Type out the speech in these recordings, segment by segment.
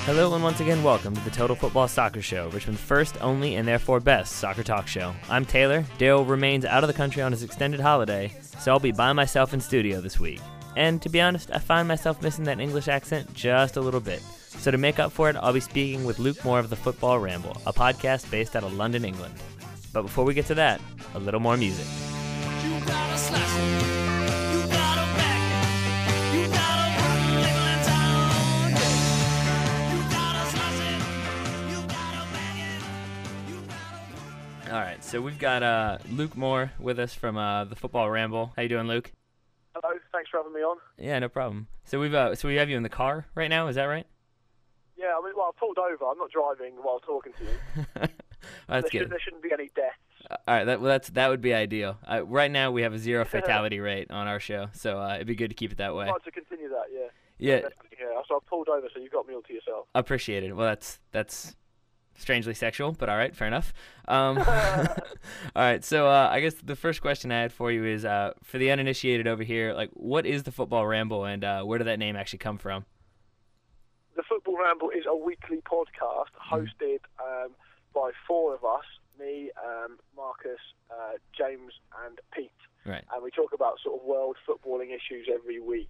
Hello and once again welcome to the Total Football Soccer Show, Richmond's first, only, and therefore best soccer talk show. I'm Taylor. Dale remains out of the country on his extended holiday, so I'll be by myself in studio this week. And to be honest, I find myself missing that English accent just a little bit. So to make up for it, I'll be speaking with Luke Moore of the Football Ramble, a podcast based out of London, England. But before we get to that, a little more music. You gotta slash it. You gotta back it. You gotta run label and town. You gotta slash it. You gotta bang it. You gotta. All right, so we've got Luke Moore with us from the Football Ramble. How you doing, Luke? Hello, thanks for having me on. Yeah, no problem. So we have you in the car right now. Is that right? Yeah, I mean, well, I've pulled over. I'm not driving while talking to you. That's good. There shouldn't be any deaths. All right, that would be ideal. Right now we have a 0 fatality rate on our show, so it'd be good to keep it that way. I'd like to continue that, yeah. Yeah, Yeah, so I've pulled over, so you've got me all to yourself. appreciate it. Well, that's strangely sexual, but all right, fair enough. All right, so I guess the first question I had for you is, for the uninitiated over here, like, what is the Football Ramble, and where did that name actually come from? The Football Ramble is a weekly podcast hosted by four of us, me, Marcus, James and Pete. Right. And we talk about sort of world footballing issues every week.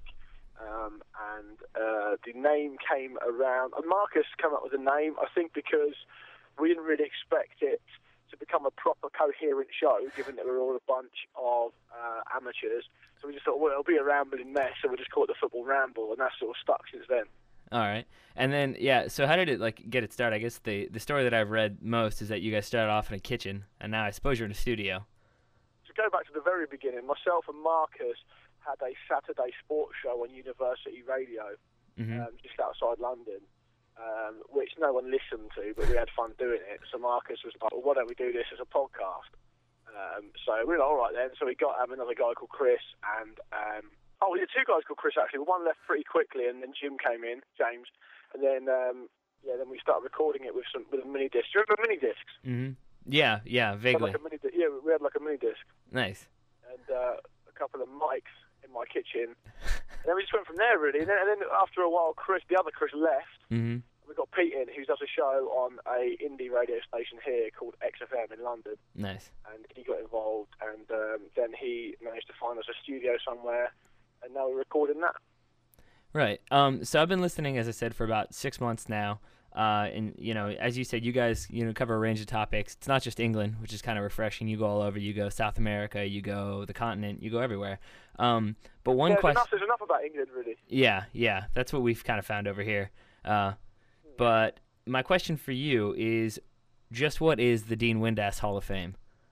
The name came around, and Marcus came up with a name, I think, because we didn't really expect it to become a proper coherent show, given that we're all a bunch of amateurs. So we just thought, well, it'll be a rambling mess, so we'll just call it the Football Ramble, and that's sort of stuck since then. All right. And then, yeah, so how did it, get it started? I guess the story that I've read most is that you guys started off in a kitchen, and now I suppose you're in a studio. To go back to the very beginning, myself and Marcus had a Saturday sports show on University Radio, just outside London, which no one listened to, but we had fun doing it. So Marcus was like, well, why don't we do this as a podcast? So we were like, all right then. So we got another guy called Chris, and we had two guys called Chris, actually. One left pretty quickly, and then Jim came in, James. And then, then we started recording it with a mini disc. Do you remember mini discs? Mm-hmm. Yeah, vaguely. We had like a mini disc. Nice. And a couple of mics in my kitchen. And then we just went from there, really. And then after a while, the other Chris left. Mm-hmm. We got Pete in, who does a show on a indie radio station here called XFM in London. Nice. And he got involved, and then he managed to find us a studio somewhere, and now we're recording that. Right. So I've been listening, as I said, for about 6 months now. And, as you said, you guys, cover a range of topics. It's not just England, which is kind of refreshing. You go all over. You go South America. You go the continent. You go everywhere. But one question... There's enough about England, really. Yeah. That's what we've kind of found over here. But my question for you is, just what is the Dean Windass Hall of Fame?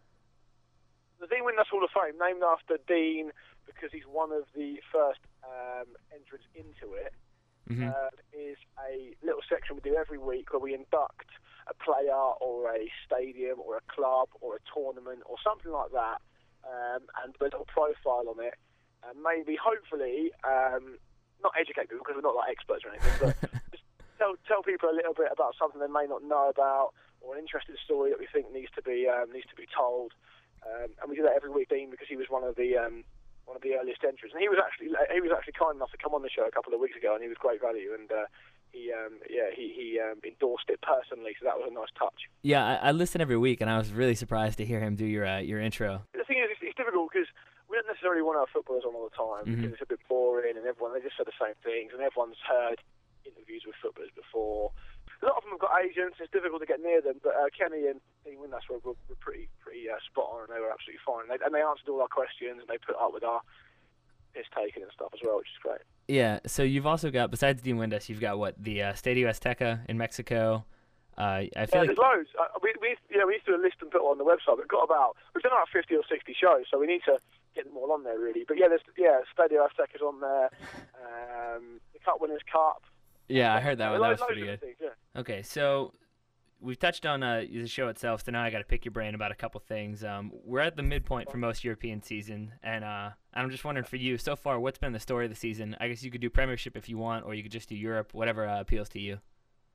The Dean Windass Hall of Fame, named after Dean because he's one of the first entrants into it, is a little section we do every week where we induct a player or a stadium or a club or a tournament or something like that, and put a little profile on it, and maybe, hopefully, not educate people because we're not like experts or anything, but just tell people a little bit about something they may not know about, or an interesting story that we think needs to be told. And we do that every week, Dean, because he was one of the earliest entrants, and he was actually kind enough to come on the show a couple of weeks ago, and he was great value, and he endorsed it personally, so that was a nice touch. Yeah, I listen every week, and I was really surprised to hear him do your intro. The thing is, it's difficult because we don't necessarily want our footballers on all the time because it's a bit boring, and they just say the same things, and everyone's heard interviews with footballers before. A lot of them have got agents. It's difficult to get near them, but Kenny and Dean Windass were pretty spot on, and they were absolutely fine. And they answered all our questions, and they put up with our piss taking and stuff as well, which is great. Yeah. So you've also got, besides Dean Windass, you've got what, the Stadio Azteca in Mexico. I feel like there's loads. We used to do a list and put it on the website. We've done about 50 or 60 shows, so we need to get them all on there really. But Stadio Azteca's on there. The Cup Winners' Cup. Yeah, I heard that one. That was Loads pretty of good. things, yeah. Okay, so we've touched on the show itself, so now I got to pick your brain about a couple things. We're at the midpoint for most European season, and I'm just wondering for you, so far, what's been the story of the season? I guess you could do Premiership if you want, or you could just do Europe, whatever appeals to you.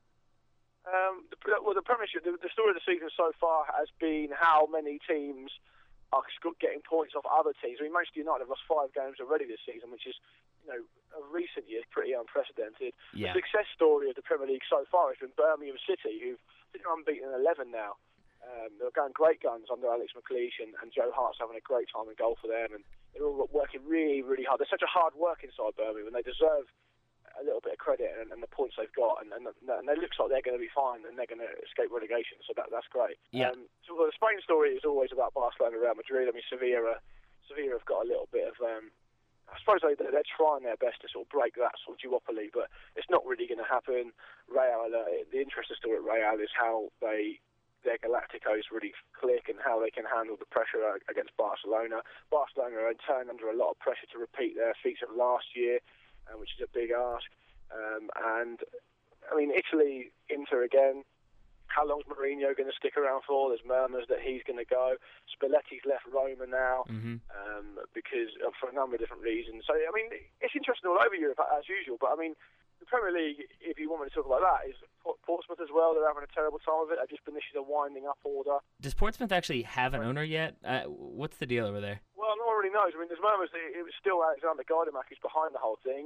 The Premiership, the story of the season so far has been how many teams are getting points off other teams. I mean, Manchester United have lost 5 games already this season, which is, of recent years pretty unprecedented. Yeah. The success story of the Premier League so far has been Birmingham City, who've been unbeaten in 11 now. They're going great guns under Alex McLeish, and Joe Hart's having a great time in goal for them, and they're all working really, really hard. They're such a hard working side, Birmingham, and they deserve a little bit of credit and the points they've got, and it looks like they're going to be fine and they're going to escape relegation, so that's great. Yeah. So the Spain story is always about Barcelona and Real Madrid. I mean, Sevilla have got a little bit of I suppose they're trying their best to sort of break that sort of duopoly, but it's not really going to happen. Real, the interesting story at Real is how their Galacticos really click and how they can handle the pressure against Barcelona. Barcelona are in turn under a lot of pressure to repeat their feats of last year, which is a big ask. And I mean, Italy, Inter again. How long's Mourinho going to stick around for? There's murmurs that he's going to go. Spalletti's left Roma now because for a number of different reasons. So I mean, it's interesting all over Europe as usual. But I mean, the Premier League, if you want me to talk about that, is Portsmouth as well. They're having a terrible time of it. They've just been issued a winding up order. Does Portsmouth actually have an owner yet? What's the deal over there? Well, no one really knows. I mean, there's murmurs that it was still Alexander Gaidamak who's behind the whole thing.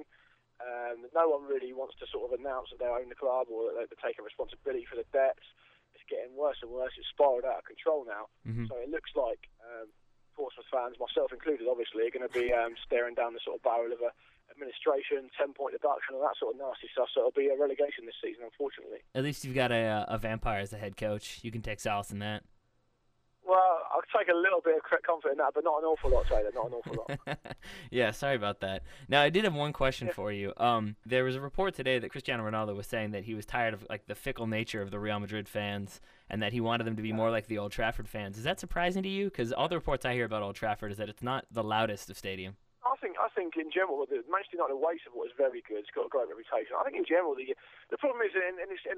No one really wants to sort of announce that they own the club or that they're taking responsibility for the debts. It's getting worse and worse. It's spiraled out of control now. So it looks like Portsmouth fans, myself included, obviously, are going to be staring down the sort of barrel of a administration, 10-point deduction, and that sort of nasty stuff. So it'll be a relegation this season, unfortunately. At least you've got a vampire as the head coach. You can take solace in that. Well, I'll take a little bit of comfort in that, but not an awful lot, Taylor. Not an awful lot. Yeah, sorry about that. Now, I did have one question for you. There was a report today that Cristiano Ronaldo was saying that he was tired of like the fickle nature of the Real Madrid fans, and that he wanted them to be more like the Old Trafford fans. Is that surprising to you? Because all the reports I hear about Old Trafford is that it's not the loudest of stadium. I think in general, the Manchester United away support is very good. It's got a great reputation. I think in general, the problem is, and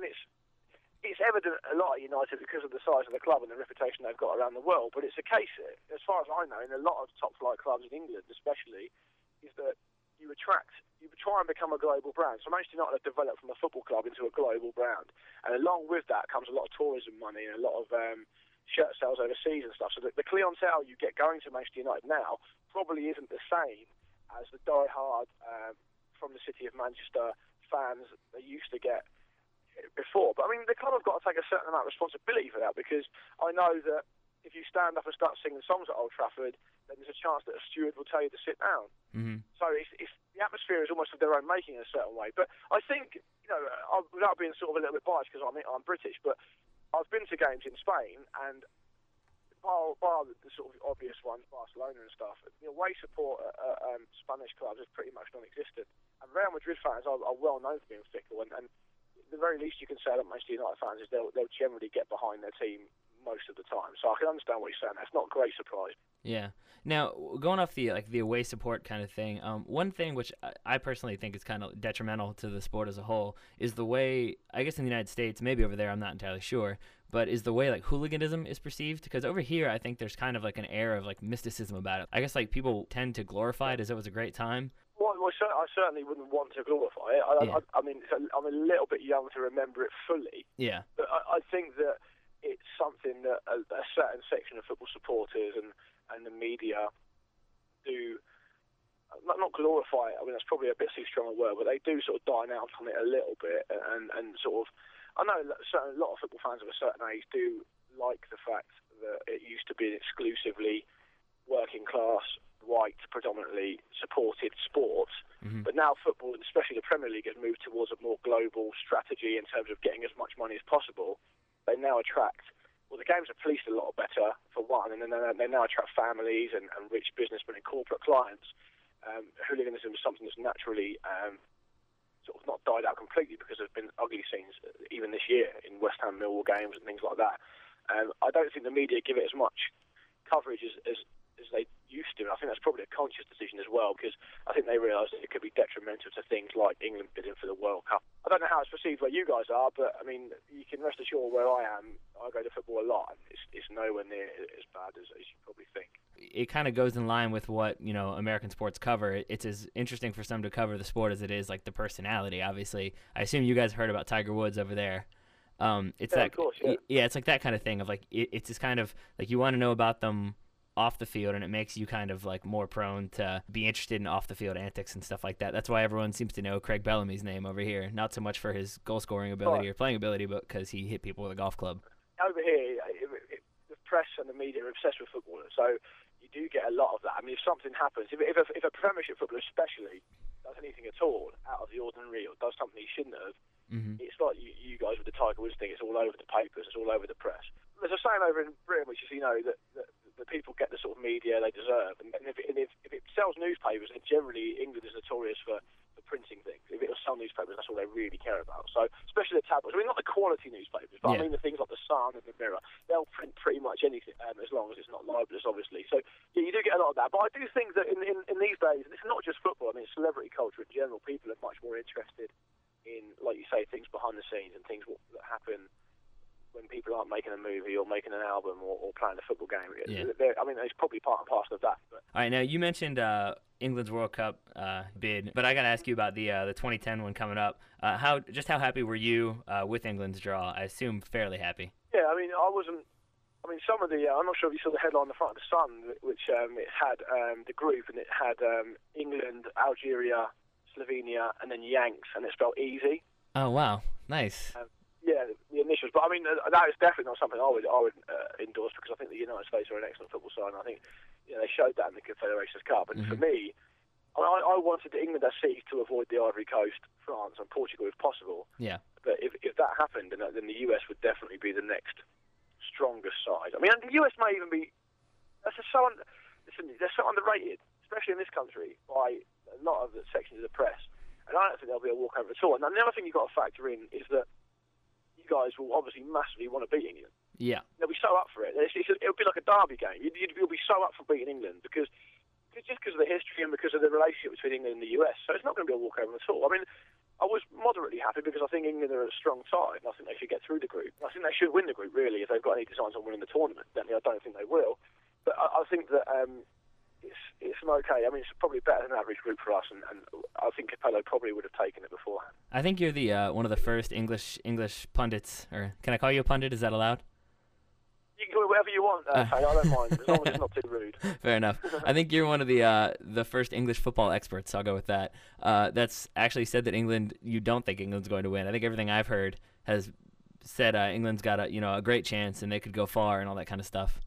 it's evident a lot at United because of the size of the club and the reputation they've got around the world. But it's a case, as far as I know, in a lot of top-flight clubs in England, especially, is that you try and become a global brand. So Manchester United have developed from a football club into a global brand, and along with that comes a lot of tourism money and a lot of shirt sales overseas and stuff. So the clientele you get going to Manchester United now probably isn't the same as the die-hard from the city of Manchester fans they used to get before. But I mean, the club have got to take a certain amount of responsibility for that, because I know that if you stand up and start singing songs at Old Trafford, then there's a chance that a steward will tell you to sit down. So it's the atmosphere is almost of their own making in a certain way. But I think, without being sort of a little bit biased because I'm British, but I've been to games in Spain, and bar the sort of obvious ones, Barcelona and stuff, the away support at Spanish clubs is pretty much non-existent. And Real Madrid fans are well known for being fickle, and the very least you can say about Manchester United fans is they'll generally get behind their team most of the time. So I can understand what you're saying. That's not a great surprise. Yeah. Now, going off the away support kind of thing, one thing which I personally think is kind of detrimental to the sport as a whole is the way, I guess in the United States, maybe over there, I'm not entirely sure, but is the way like hooliganism is perceived. Because over here, I think there's kind of like an air of like mysticism about it. I guess like people tend to glorify it as it was a great time. Well, I certainly wouldn't want to glorify it. I mean, I'm a little bit young to remember it fully. Yeah. But I think that it's something that a certain section of football supporters and the media do not glorify it. I mean, that's probably a bit too strong a word, but they do sort of dine out on it a little bit and sort of. I know a lot of football fans of a certain age do like the fact that it used to be an exclusively working class, white, predominantly supported sport. But now football, especially the Premier League, has moved towards a more global strategy in terms of getting as much money as possible. They now attract, well, the games are policed a lot better, for one, and then they now attract families and rich businessmen and corporate clients. Hooliganism is something that's naturally sort of not died out completely, because there have been ugly scenes even this year in West Ham Millwall games and things like that. I don't think the media give it as much coverage as they used to, and I think that's probably a conscious decision as well, because I think they realise that it could be detrimental to things like England bidding for the World Cup. I don't know how it's perceived where you guys are, but I mean, you can rest assured where I am, I go to football a lot, and it's nowhere near as bad as you probably think. It kind of goes in line with what American sports cover. It's as interesting for some to cover the sport as it is like the personality. Obviously, I assume you guys heard about Tiger Woods over there. It's of course, yeah. It's like that kind of thing of like it's just kind of like you want to know about them off the field, and it makes you kind of like more prone to be interested in off the field antics and stuff like that. That's why everyone seems to know Craig Bellamy's name over here, not so much for his goal scoring ability or playing ability, but because he hit people with a golf club. Over here, the press and the media are obsessed with footballers, so you do get a lot of that. I mean, if something happens, if a Premiership footballer especially does anything at all out of the ordinary or does something he shouldn't have, it's like you guys with the Tiger Woods thing. It's all over the papers. It's all over the press. There's a saying over in Britain, which is, that the people get the sort of media they deserve, and if it sells newspapers, then generally England is notorious for printing things. If it'll sell newspapers, that's all they really care about. So, especially the tabloids. I mean, not the quality newspapers, but I mean the things like the Sun and the Mirror. They'll print pretty much anything, as long as it's not libelous, obviously. So, yeah, you do get a lot of that. But I do think that in these days, and it's not just football. I mean, celebrity culture in general. People are much more interested in, like you say, things behind the scenes and things that happen when people aren't making a movie or making an album or playing a football game. Yeah. I mean, it's probably part and parcel of that. But. All right, now you mentioned England's World Cup bid, but I got to ask you about the 2010 one coming up. How happy were you with England's draw? I assume fairly happy. Yeah, I mean, I wasn't. I mean, some of the I'm not sure if you saw the headline on the front of the Sun, which it had the group, and it had England, Algeria, Slovenia, and then Yanks, and it's spelled easy. Oh wow, nice. Yeah, the initials. But I mean, that is definitely not something I would endorse, because I think the United States are an excellent football side, and I think they showed that in the Confederations Cup. And for me, I wanted England as seeds to avoid the Ivory Coast, France, and Portugal if possible. Yeah. But if that happened, then the US would definitely be the next strongest side. I mean, the US may even be. They're so underrated, especially in this country, by a lot of the sections of the press. And I don't think there'll be a walkover at all. And the other thing you've got to factor in is that you guys will obviously massively want to beat England. Yeah. They'll be so up for it. It'll be like a derby game. You'll be so up for beating England because of the history and because of the relationship between England and the US. So it's not going to be a walkover at all. I mean, I was moderately happy because I think England are a strong side, and I think they should get through the group. I think they should win the group, really, if they've got any designs on winning the tournament. Then I don't think they will. But I think that it's okay. I mean, it's probably better than an average group for us, and I think Capello probably would have taken it beforehand. I think you're the one of the first English pundits, or can I call you a pundit? Is that allowed? You can do whatever you want, I don't mind, as long as it's not too rude. Fair enough. I think you're one of the first English football experts. I'll go with that. That's actually said that you don't think England's going to win. I think everything I've heard has said England's got a great chance and they could go far and all that kind of stuff.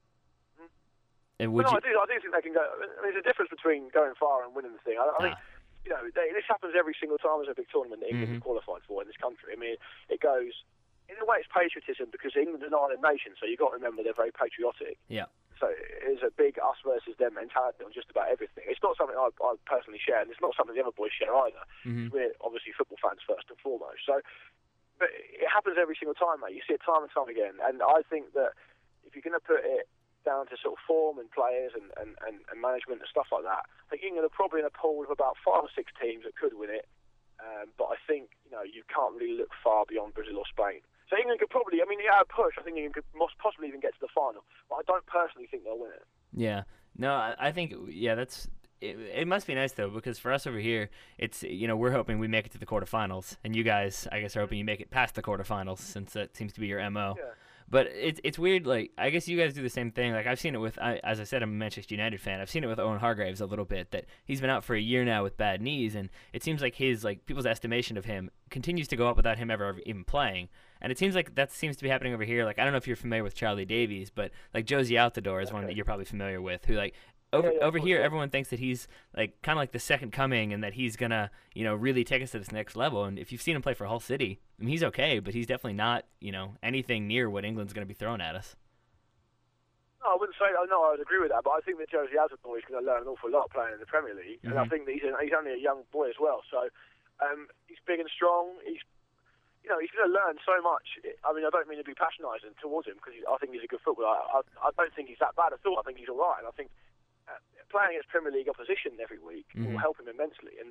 And I do think they can go. I mean, there's a difference between going far and winning the thing. I think this happens every single time there's a big tournament that England is qualified for in this country. I mean, it goes. In a way, it's patriotism because England is an island nation, so you've got to remember they're very patriotic. Yeah. So it's a big us versus them mentality on just about everything. It's not something I personally share, and it's not something the other boys share either. We're obviously football fans first and foremost. So, but it happens every single time, mate. You see it time and time again, and I think that if you're going to put it down to sort of form and players and management and stuff like that, I think England are probably in a pool of about 5 or 6 teams that could win it. But I think you can't really look far beyond Brazil or Spain. So England could probably, a push. I think England could most possibly even get to the final. But I don't personally think they'll win it. Yeah. No, I think, that's... It must be nice, though, because for us over here, it's, we're hoping we make it to the quarterfinals. And you guys, I guess, are hoping you make it past the quarterfinals, since that seems to be your MO. Yeah. But it's weird, like, I guess you guys do the same thing. Like, I've seen it with, as I said, I'm a Manchester United fan. I've seen it with Owen Hargreaves a little bit, that he's been out for a year now with bad knees, and it seems like people's estimation of him continues to go up without him ever even playing. And it seems like that seems to be happening over here. Like, I don't know if you're familiar with Charlie Davies, but, like, Josie Altidore is one that you're probably familiar with, who, like, over here, everyone thinks that he's like kind of like the second coming, and that he's gonna, really take us to this next level. And if you've seen him play for Hull City, I mean, he's okay, but he's definitely not, anything near what England's gonna be throwing at us. No, I wouldn't say. No, I would agree with that. But I think that Josie Altidore is going to learn an awful lot playing in the Premier League, and I think that he's only a young boy as well. So he's big and strong. He's going to learn so much. I mean, I don't mean to be patronising towards him, because I think he's a good footballer. I don't think he's that bad at all. I think he's all right, and I think playing against Premier League opposition every week will help him immensely. And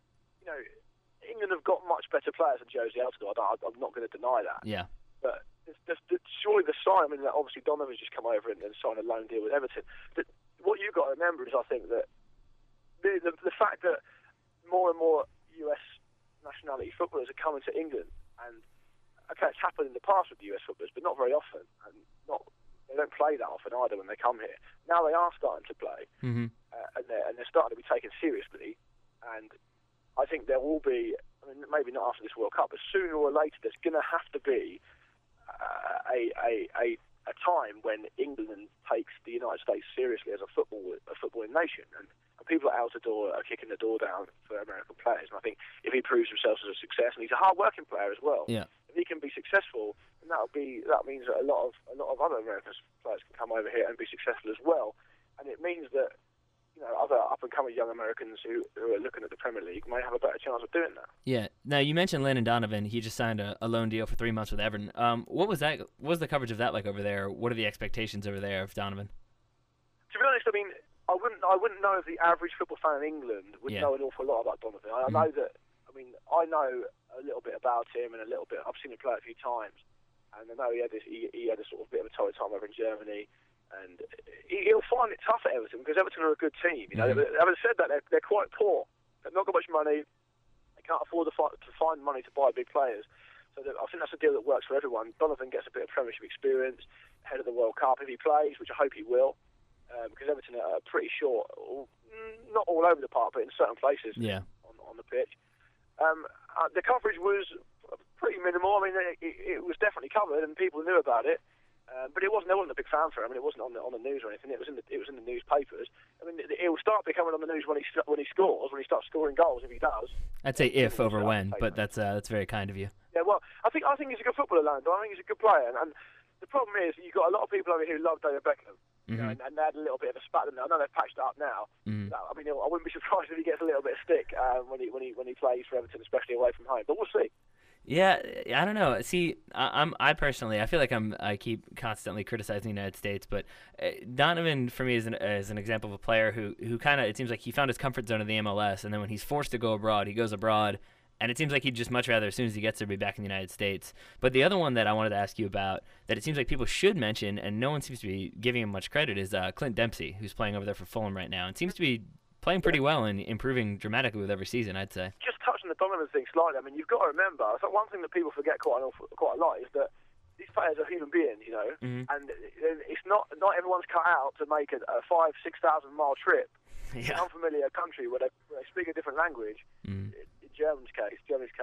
England have got much better players than Josie Altidore. I'm not going to deny that. Yeah. But surely the sign. I mean, obviously Donovan's just come over and signed a loan deal with Everton. But what you've got to remember is, I think that the fact that more and more US nationality footballers are coming to England, and okay, it's happened in the past with the US footballers, but not very often, and not they don't play that often either when they come here. Now they are starting to play, Mm-hmm. and they're starting to be taken seriously. And I think there will be, I mean, maybe not after this World Cup, but sooner or later there's going to have to be a time when England takes the United States seriously as a footballing nation, and people at Altidore are kicking the door down for American players. And I think if he proves himself as a success, and he's a hard-working player as well, Yeah. if he can be successful, then that means that a lot of other American players can come over here and be successful as well. And it means that other up-and-coming young Americans who are looking at the Premier League may have a better chance of doing that. Yeah. Now, you mentioned Landon Donovan. He just signed a loan deal for 3 months with Everton. What was that? What was the coverage of that like over there? What are the expectations over there of Donovan? To be honest, I mean, I wouldn't know if the average football fan in England would know an awful lot about Donovan. I know that. I know a little bit about him and a little bit. I've seen him play a few times, and I know he had a sort of bit of a torrid time over in Germany. And he'll find it tough at Everton because Everton are a good team. Having said that, they're quite poor. They've not got much money. They can't afford to find money to buy big players. So I think that's a deal that works for everyone. Donovan gets a bit of Premiership experience ahead of the World Cup if he plays, which I hope he will, because Everton are pretty short, not all over the park, but in certain places on the pitch. The coverage was pretty minimal. I mean, it was definitely covered and people knew about it. But there wasn't a big fan for him. I mean, it wasn't on the news or anything. It was in the newspapers. I mean, it will start becoming on the news when he scores, when he starts scoring goals. If he does, I'd say if over when, but that's very kind of you. Yeah, well, I think he's a good footballer, Landon. I think he's a good player, and the problem is you've got a lot of people over here who love David Beckham, and they had a little bit of a spat. I know they've patched it up now. I mean, I wouldn't be surprised if he gets a little bit of stick when he plays for Everton, especially away from home. But we'll see. Yeah, I don't know. See, I personally, I feel like I keep constantly criticizing the United States, but Donovan for me is an example of a player who kind of, it seems like he found his comfort zone in the MLS, and then when he's forced to go abroad, he goes abroad, and it seems like he'd just much rather, as soon as he gets there, be back in the United States. But the other one that I wanted to ask you about, that it seems like people should mention, and no one seems to be giving him much credit, is Clint Dempsey, who's playing over there for Fulham right now, and seems to be playing pretty well and improving dramatically with every season, I'd say. Just touching the Donovan thing slightly, I mean, you've got to remember, so one thing that people forget quite a lot is that these players are human beings, and it's not everyone's cut out to make a 5,000-6,000 mile trip to an unfamiliar country where they speak a different language, in Germany's case,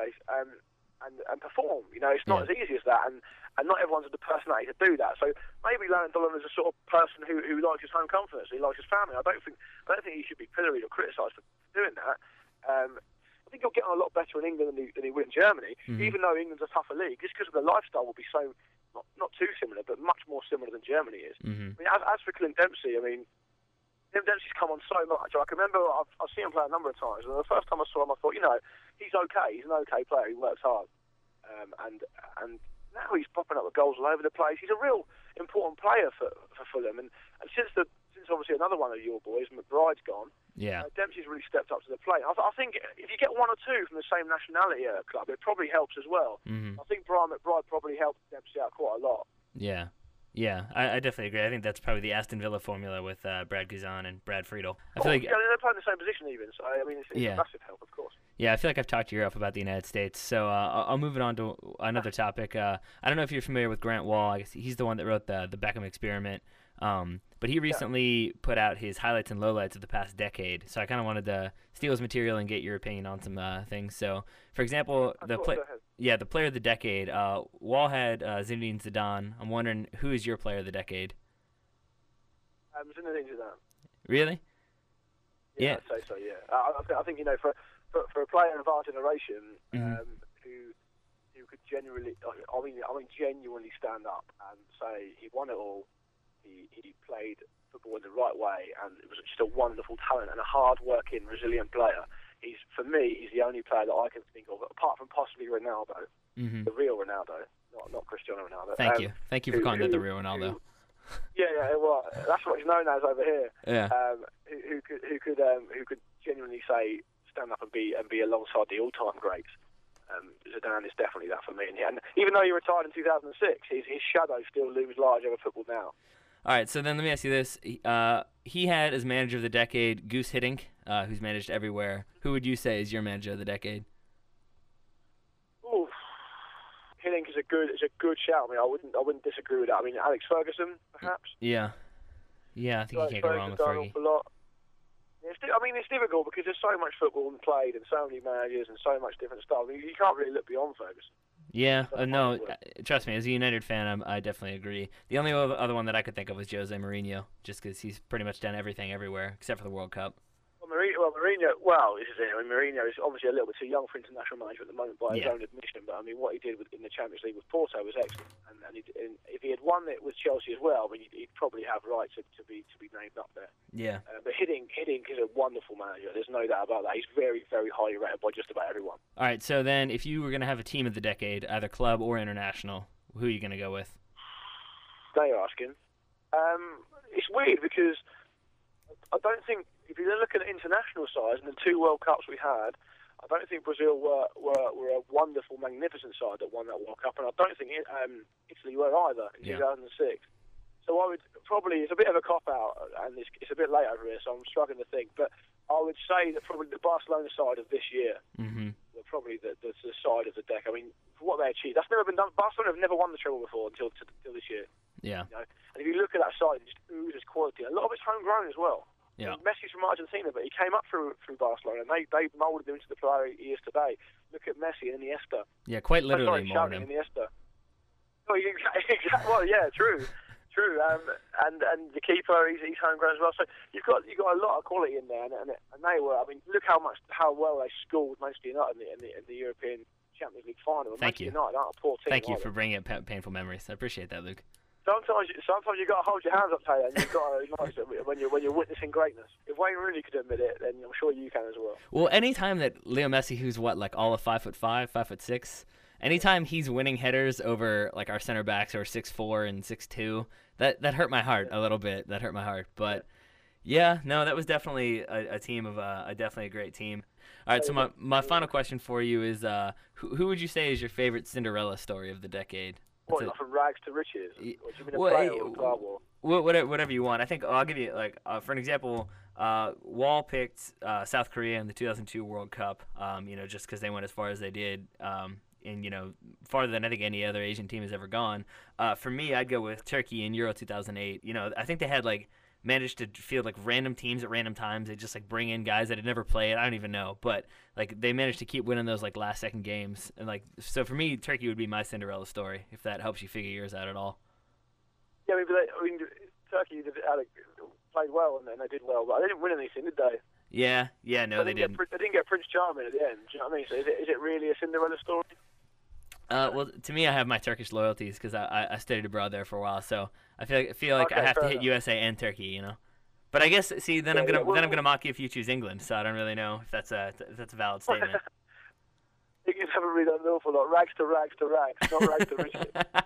and perform. It's not as easy as that, and not everyone's the personality to do that. So maybe Landon Donovan is a sort of person who likes his home comforts, he likes his family. I don't think he should be pilloried or criticised for doing that. I think he'll get on a lot better in England than he would in Germany, even though England's a tougher league, just because of the lifestyle will be so not too similar, but much more similar than Germany is. I mean, as for Clint Dempsey, I mean, Clint Dempsey's come on so much. I can remember I've seen him play a number of times, and the first time I saw him, I thought, he's okay. He's an okay player. He works hard, and now he's popping up with goals all over the place. He's a real important player for Fulham, and since obviously another one of your boys, McBride's gone, Dempsey's really stepped up to the plate. I think if you get one or two from the same nationality at a club, it probably helps as well. I think Brian McBride probably helped Dempsey out quite a lot. Yeah, I definitely agree. I think that's probably the Aston Villa formula with Brad Guzan and Brad Friedel. I feel like they're playing the same position even, so I mean, it's a massive help, of course. Yeah, I feel like I've talked your ear off about the United States, so I'll move it on to another topic. I don't know if you're familiar with Grant Wall. I guess he's the one that wrote the Beckham Experiment, but he recently put out his highlights and lowlights of the past decade, so I kind of wanted to steal his material and get your opinion on some things. So, for example, the player of the decade, Wall had Zinedine Zidane. I'm wondering, who is your player of the decade? Zinedine Zidane. Really? Yeah, I'd say so. Yeah, I think for a player of our generation who could genuinely stand up and say he won it all. He played football in the right way, and it was just a wonderful talent and a hard-working, resilient player. For me, he's the only player that I can think of, apart from possibly Ronaldo, the real Ronaldo, not Cristiano Ronaldo. Thank you for calling that the real Ronaldo. Well, that's what he's known as over here. Yeah. Who could genuinely stand up and be alongside the all-time greats. Zidane is definitely that for me. And even though he retired in 2006, his shadow still looms large over football now. All right, so then let me ask you this. He had as manager of the decade Goose Hiddink, who's managed everywhere. Who would you say is your manager of the decade? Ooh, Hiddink is a good shout. I mean, I wouldn't disagree with that. I mean, Alex Ferguson, perhaps. Yeah, I think you can't go wrong with Fergie. It's difficult because there's so much football played and so many managers and so much different stuff. I mean, you can't really look beyond Ferguson. Yeah, no, trust me, as a United fan, I definitely agree. The only other one that I could think of was Jose Mourinho, just because he's pretty much done everything everywhere except for the World Cup. Mourinho, this is it. I mean, Mourinho is obviously a little bit too young for international management at the moment by his own admission, but I mean, what he did in the Champions League with Porto was excellent. And if he had won it with Chelsea as well, I mean, he'd probably have right to be named up there. Yeah. But Hiddink is a wonderful manager. There's no doubt about that. He's very, very highly rated by just about everyone. All right, so then if you were going to have a team of the decade, either club or international, who are you going to go with? Now you're asking. It's weird because I don't think, if you look at the international side and the 2 World Cups we had, I don't think Brazil were a wonderful, magnificent side that won that World Cup, and I don't think Italy were either in 2006. So I would probably, it's a bit of a cop-out, and it's a bit late over here, so I'm struggling to think, but I would say that probably the Barcelona side of this year were probably the side of the deck. I mean, for what they achieved, that's never been done. Barcelona have never won the treble before until this year. Yeah. You know? And if you look at that side, it just oozes quality. A lot of it's homegrown as well. Yeah. Messi's from Argentina, but he came up through Barcelona, and they moulded him into the player he is today. Look at Messi and Iniesta. Yeah, quite literally moulded him. Iniesta. Oh, exactly. Well, yeah, true. And the keeper, he's homegrown as well. So you've got a lot of quality in there, and they were. I mean, look how well they schooled Manchester United in the European Champions League final. Thank you. United aren't a poor team. Thank you for bringing up painful memories. I appreciate that, Luke. Sometimes you got to hold your hands up, Taylor, and you've got to acknowledge it when you're witnessing greatness. If Wayne Rooney could admit it, then I'm sure you can as well. Well, anytime that Leo Messi, who's all of 5'5", 5'6", anytime he's winning headers over like our center backs who are 6'4" and 6'2", that hurt my heart a little bit. That hurt my heart, but yeah, no, that was definitely a team of definitely a great team. All right, so my final question for you is, who would you say is your favorite Cinderella story of the decade? What, like from rags to riches? Or do you mean a player or a club? Whatever you want. I think I'll give you, like, for an example, Wall picked South Korea in the 2002 World Cup, just because they went as far as they did, and, farther than I think any other Asian team has ever gone. For me, I'd go with Turkey in Euro 2008. I think they had, managed to field random teams at random times. They just bring in guys that had never played. I don't even know, but they managed to keep winning those last second games. And so for me, Turkey would be my Cinderella story, if that helps you figure yours out at all. Yeah, Turkey played well and they did well, but they didn't win anything, did they? Yeah, no, they didn't. They didn't get Prince Charming at the end. Do you know what I mean? So is it really a Cinderella story? Well, to me, I have my Turkish loyalties because I studied abroad there for a while, so I feel like I have to hit USA and Turkey, But I guess then I'm gonna mock you if you choose England, so I don't really know if that's a valid statement. You haven't really done an awful lot. Rags to rags to rags, not rags to riches.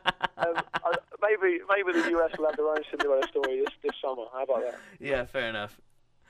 Maybe the US will have their own Cinderella story this summer. How about that? Yeah, fair enough.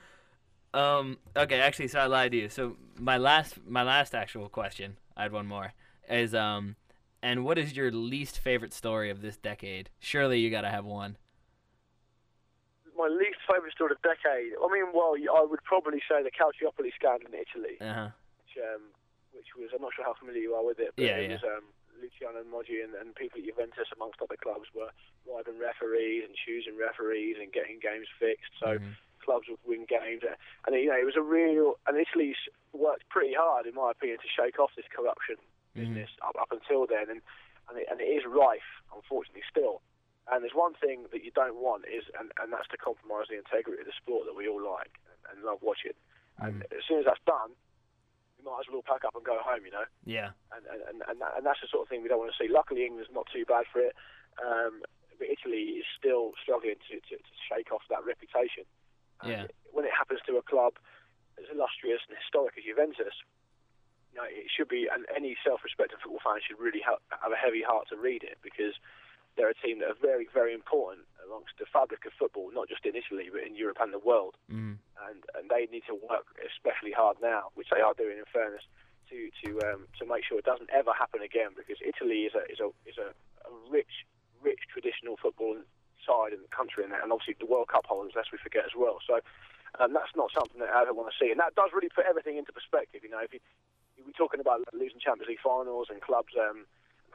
Okay, actually, so I lied to you. So my last actual question, I had one more, is and what is your least favorite story of this decade? Surely you gotta have one. My least favourite story of the decade. I mean, I would probably say the Calciopoli scandal in Italy, which was, I'm not sure how familiar you are with it, but it was Luciano Moggi and people at Juventus, amongst other clubs, were bribing referees and choosing referees and getting games fixed. So clubs would win games, and it was a real. And Italy's worked pretty hard, in my opinion, to shake off this corruption business up until then, and it is rife, unfortunately, still. And there's one thing that you don't want and that's to compromise the integrity of the sport that we all like and love watching. And as soon as that's done, we might as well all pack up and go home, Yeah. And that's the sort of thing we don't want to see. Luckily, England's not too bad for it, but Italy is still struggling to shake off that reputation. When it happens to a club as illustrious and historic as Juventus, it should be, and any self-respecting football fan should really have a heavy heart to read it, because they're a team that are very, very important amongst the fabric of football, not just in Italy, but in Europe and the world. And they need to work especially hard now, which they are doing in fairness, to make sure it doesn't ever happen again, because Italy is a rich traditional football side in the country, and obviously the World Cup holders, lest we forget as well. So that's not something that I ever want to see, and that does really put everything into perspective. If we're talking about losing Champions League finals and clubs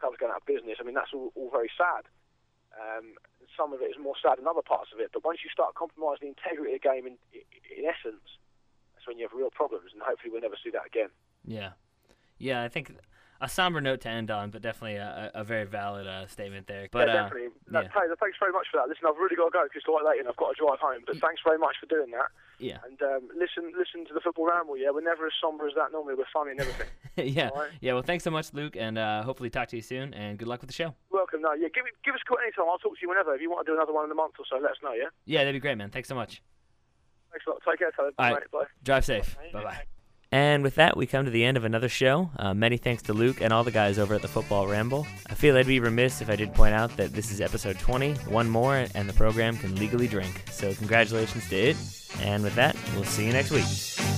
clubs going out of business. I mean, that's all very sad. Some of it is more sad than other parts of it. But once you start compromising the integrity of the game, in essence, that's when you have real problems. And hopefully we'll never see that again. Yeah, I think a somber note to end on, but definitely a very valid statement there. But, yeah, definitely. Taylor, thanks very much for that. Listen, I've really got to go because it's quite late and I've got to drive home. But thanks very much for doing that. Yeah. And listen to the Football Ramble. Yeah, we're never as somber as that normally. We're funny and everything. Yeah. All right? Yeah. Well, thanks so much, Luke, and hopefully talk to you soon. And good luck with the show. Welcome. No, yeah, give us a call anytime. I'll talk to you whenever. If you want to do another one in a month or so, let us know. Yeah. Yeah, that'd be great, man. Thanks so much. Thanks a lot. Take care, Taylor. All right. Bye. Drive safe. Bye-bye. And with that, we come to the end of another show. Many thanks to Luke and all the guys over at the Football Ramble. I feel I'd be remiss if I didn't point out that this is episode 20, one more, and the program can legally drink. So congratulations to it. And with that, we'll see you next week.